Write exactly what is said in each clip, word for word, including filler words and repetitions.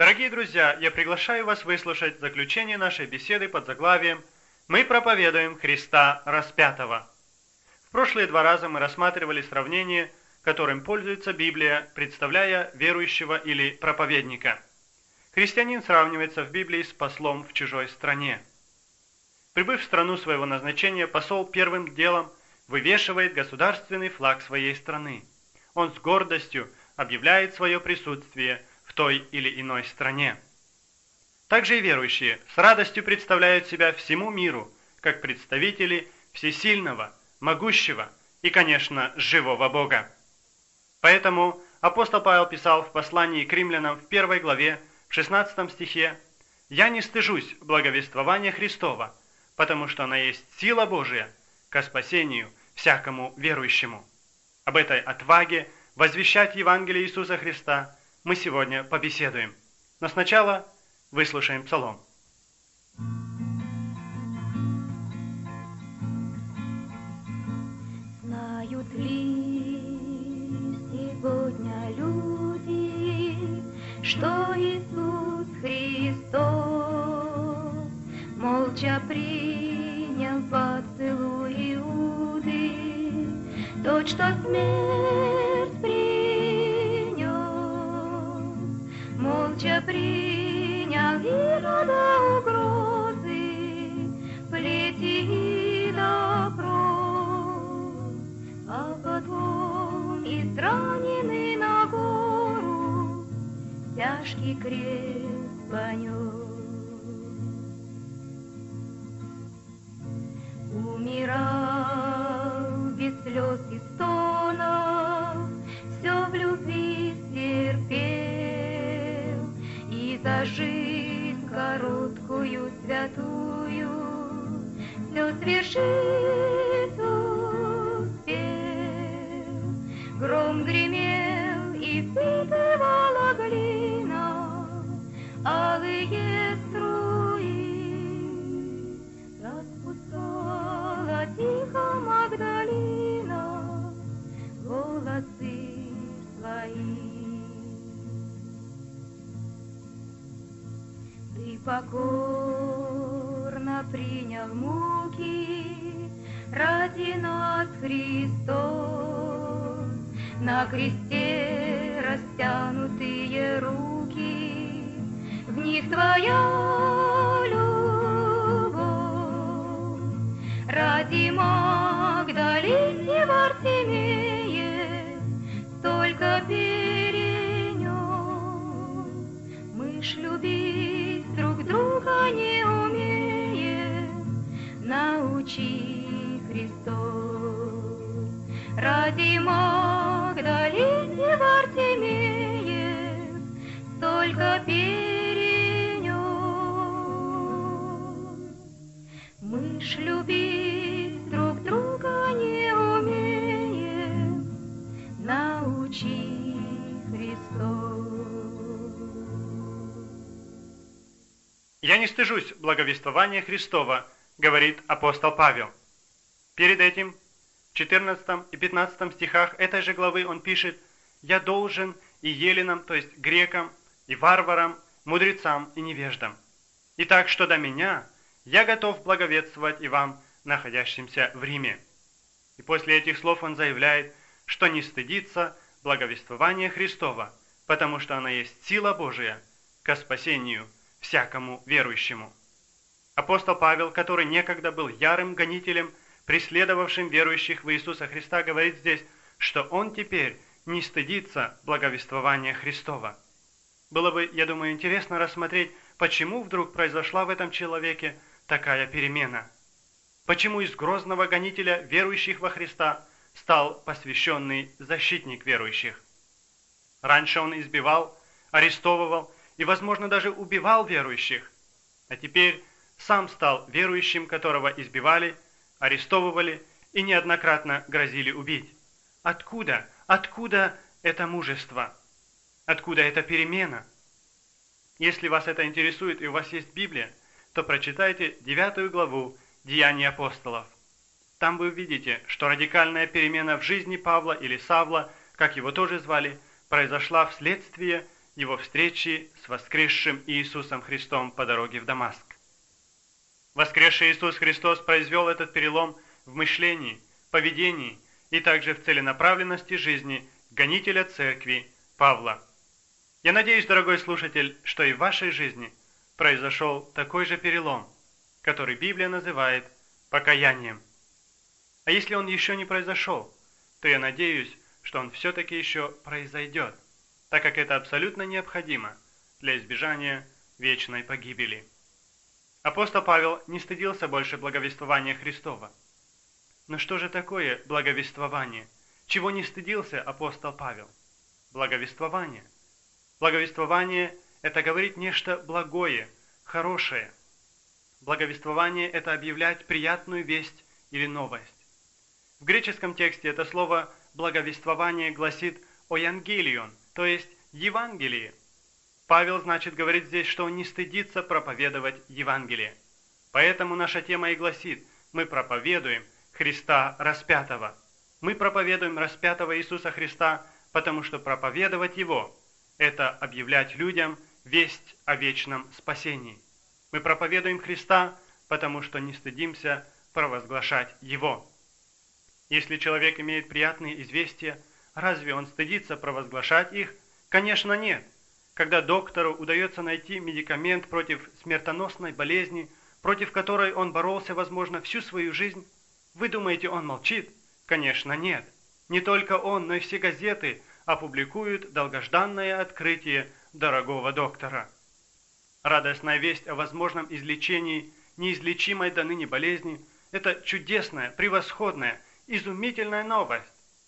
Дорогие друзья, я приглашаю вас выслушать заключение нашей беседы под заглавием «Мы проповедуем Христа распятого». В прошлые два раза мы рассматривали сравнение, которым пользуется Библия, представляя верующего или проповедника. Христианин сравнивается в Библии с послом в чужой стране. Прибыв в страну своего назначения, посол первым делом вывешивает государственный флаг своей страны. Он с гордостью объявляет свое присутствие в той или иной стране. Также и верующие с радостью представляют себя всему миру, как представители всесильного, могущего и, конечно, живого Бога. Поэтому апостол Павел писал в послании к римлянам в первой главе, в шестнадцатом стихе: «Я не стыжусь благовествования Христова, потому что она есть сила Божия ко спасению всякому верующему». Об этой отваге возвещать Евангелие Иисуса Христа мы сегодня побеседуем. Но сначала выслушаем псалом. Знают ли сегодня люди, что Иисус Христос молча принял поцелуй Иуды, тот, что смерть принес, молча принял Ирода угрозы, плети и допрос, а потом израненный на гору тяжкий крест понес. Умирал без слез и стонов, все в любви стерпел, и за жизнь короткую святую все свершить успел. Гром гремел и впитывала глина алые струи, распускала тихо Магдалина волосы свои. Ты покорно принял муки ради нас, Христос, на кресте растянутые руки, в них Твоя любовь. Ради Магдалины Вартимея столько перенес, мы ж любить друг друга не умеем, научи, Христос. Ради Магдалины Вартимея столько перенес, мы ж любить друг друга не умеем, научи, Христос. «Я не стыжусь благовествования Христова», говорит апостол Павел. Перед этим, в четырнадцатом и пятнадцатом стихах этой же главы он пишет: «Я должен и еленам, то есть грекам, и варварам, мудрецам и невеждам. И так, что до меня, я готов благовествовать и вам, находящимся в Риме». И после этих слов он заявляет, что не стыдится благовествования Христова, потому что она есть сила Божия ко спасению всякому верующему. Апостол Павел, который некогда был ярым гонителем, преследовавшим верующих в Иисуса Христа, говорит здесь, что он теперь не стыдится благовествования Христова. Было бы, я думаю, интересно рассмотреть, почему вдруг произошла в этом человеке такая перемена. Почему из грозного гонителя верующих во Христа стал посвященный защитник верующих. Раньше он избивал, арестовывал и, возможно, даже убивал верующих, а теперь сам стал верующим, которого избивали, арестовывали и неоднократно грозили убить. Откуда, откуда это мужество? Откуда эта перемена? Если вас это интересует и у вас есть Библия, то прочитайте девятую главу Деяний апостолов. Там вы увидите, что радикальная перемена в жизни Павла или Савла, как его тоже звали, произошла вследствие его встречи с воскресшим Иисусом Христом по дороге в Дамаск. Воскресший Иисус Христос произвел этот перелом в мышлении, поведении и также в целенаправленности жизни гонителя церкви Павла. Я надеюсь, дорогой слушатель, что и в вашей жизни произошел такой же перелом, который Библия называет покаянием. А если он еще не произошел, то я надеюсь, что он все-таки еще произойдет, так как это абсолютно необходимо для избежания вечной погибели. Апостол Павел не стыдился больше благовествования Христова. Но что же такое благовествование? Чего не стыдился апостол Павел? Благовествование. Благовествование – это говорить нечто благое, хорошее. Благовествование – это объявлять приятную весть или новость. В греческом тексте это слово «благовествование» гласит «оевангелион», то есть «Евангелие». Павел, значит, говорит здесь, что он не стыдится проповедовать Евангелие. Поэтому наша тема и гласит: мы проповедуем Христа распятого. Мы проповедуем распятого Иисуса Христа, потому что проповедовать Его – это объявлять людям весть о вечном спасении. Мы проповедуем Христа, потому что не стыдимся провозглашать Его. Если человек имеет приятные известия, разве он стыдится провозглашать их? Конечно, нет. Когда доктору удается найти медикамент против смертоносной болезни, против которой он боролся, возможно, всю свою жизнь, вы думаете, он молчит? Конечно, нет. Не только он, но и все газеты опубликуют долгожданное открытие дорогого доктора. Радостная весть о возможном излечении неизлечимой до ныне болезни – это чудесная, превосходная, изумительная новость.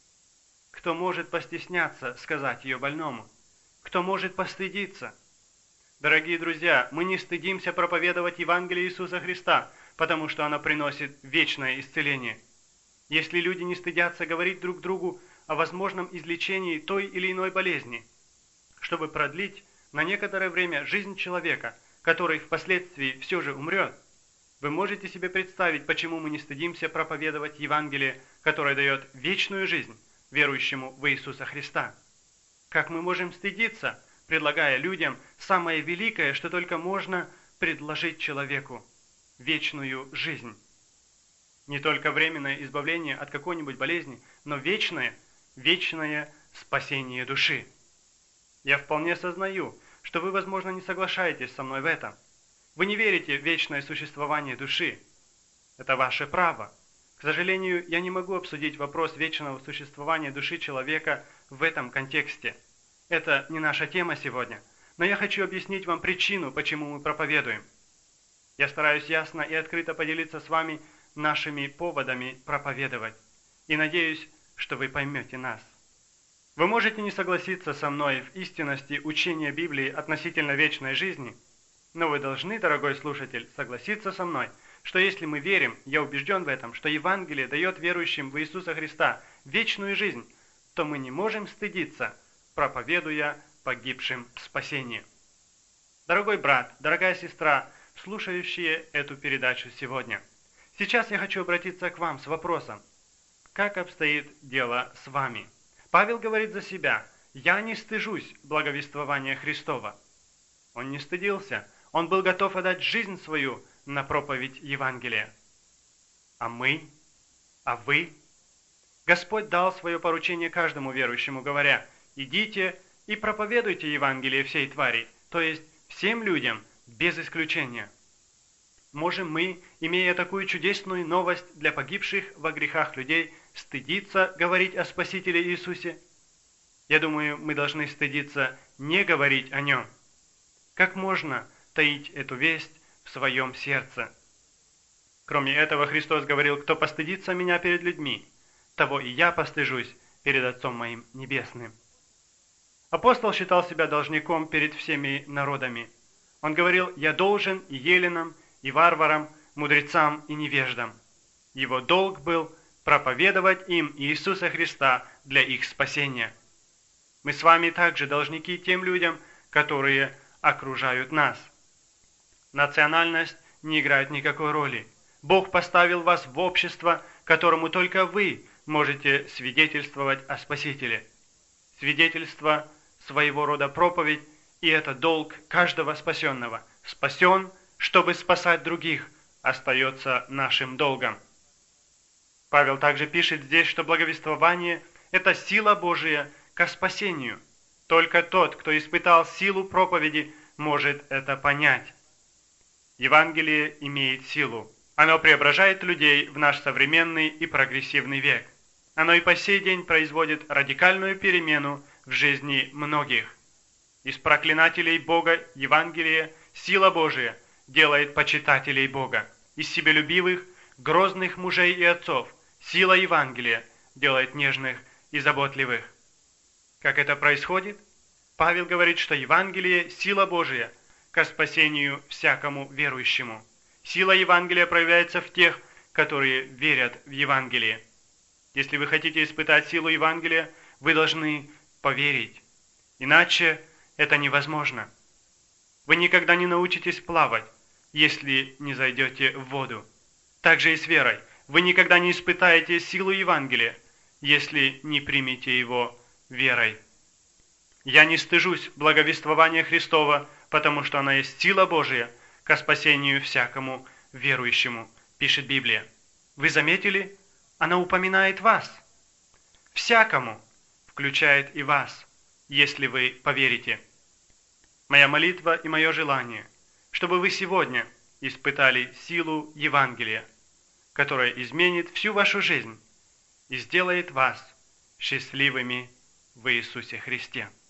Кто может постесняться сказать ее больному? Кто может постыдиться? Дорогие друзья, мы не стыдимся проповедовать Евангелие Иисуса Христа, потому что оно приносит вечное исцеление. Если люди не стыдятся говорить друг другу о возможном излечении той или иной болезни, чтобы продлить на некоторое время жизнь человека, который впоследствии все же умрет, вы можете себе представить, почему мы не стыдимся проповедовать Евангелие, которое дает вечную жизнь верующему в Иисуса Христа. Как мы можем стыдиться, предлагая людям самое великое, что только можно предложить человеку – вечную жизнь? Не только временное избавление от какой-нибудь болезни, но вечное, вечное спасение души. Я вполне сознаю, что вы, возможно, не соглашаетесь со мной в этом. Вы не верите в вечное существование души. Это ваше право. К сожалению, я не могу обсудить вопрос вечного существования души человека в этом контексте. Это не наша тема сегодня, но я хочу объяснить вам причину, почему мы проповедуем. Я стараюсь ясно и открыто поделиться с вами нашими поводами проповедовать, и надеюсь, что вы поймете нас. Вы можете не согласиться со мной в истинности учения Библии относительно вечной жизни, но вы должны, дорогой слушатель, согласиться со мной, что если мы верим, я убежден в этом, что Евангелие дает верующим в Иисуса Христа вечную жизнь, то мы не можем стыдиться, проповедуя погибшим спасение. Дорогой брат, дорогая сестра, слушающие эту передачу сегодня, сейчас я хочу обратиться к вам с вопросом: как обстоит дело с вами? Павел говорит за себя: «Я не стыжусь благовествования Христова». Он не стыдился, он был готов отдать жизнь свою на проповедь Евангелия. А мы? А вы? Господь дал свое поручение каждому верующему, говоря: «Идите и проповедуйте Евангелие всей твари», то есть всем людям, без исключения. Можем мы, имея такую чудесную новость для погибших во грехах людей, стыдиться говорить о Спасителе Иисусе? Я думаю, мы должны стыдиться не говорить о Нем. Как можно таить эту весть в своем сердце? Кроме этого, Христос говорил: «Кто постыдится меня перед людьми, того и я постыжусь перед Отцом моим Небесным». Апостол считал себя должником перед всеми народами. Он говорил: «Я должен и еленам, и варварам, мудрецам и невеждам». Его долг был проповедовать им Иисуса Христа для их спасения. Мы с вами также должники тем людям, которые окружают нас. Национальность не играет никакой роли. Бог поставил вас в общество, которому только вы можете свидетельствовать о Спасителе. Свидетельство – своего рода проповедь, И это долг каждого спасенного. Спасен, чтобы спасать других, остается нашим долгом. Павел также пишет здесь, что благовествование – это сила Божия ко спасению. Только тот, кто испытал силу проповеди, может это понять. Евангелие имеет силу. Оно преображает людей в наш современный и прогрессивный век. Оно и по сей день производит радикальную перемену в жизни многих. Из проклинателей Бога Евангелие, сила Божия, делает почитателей Бога. Из себелюбивых, грозных мужей и отцов, сила Евангелия делает нежных и заботливых. Как это происходит? Павел говорит, что Евангелие – сила Божия ко спасению всякому верующему. Сила Евангелия проявляется в тех, которые верят в Евангелие. Если вы хотите испытать силу Евангелия, вы должны поверить. Иначе это невозможно. Вы никогда не научитесь плавать, если не зайдете в воду. Так же и с верой. Вы никогда не испытаете силу Евангелия, если не примете его верой. Я не стыжусь благовествования Христова, потому что оно есть сила Божия ко спасению всякому верующему, пишет Библия. Вы заметили? Она упоминает вас. Всякому включает и вас, если вы поверите. Моя молитва и мое желание, чтобы вы сегодня испытали силу Евангелия, которая изменит всю вашу жизнь и сделает вас счастливыми в Иисусе Христе.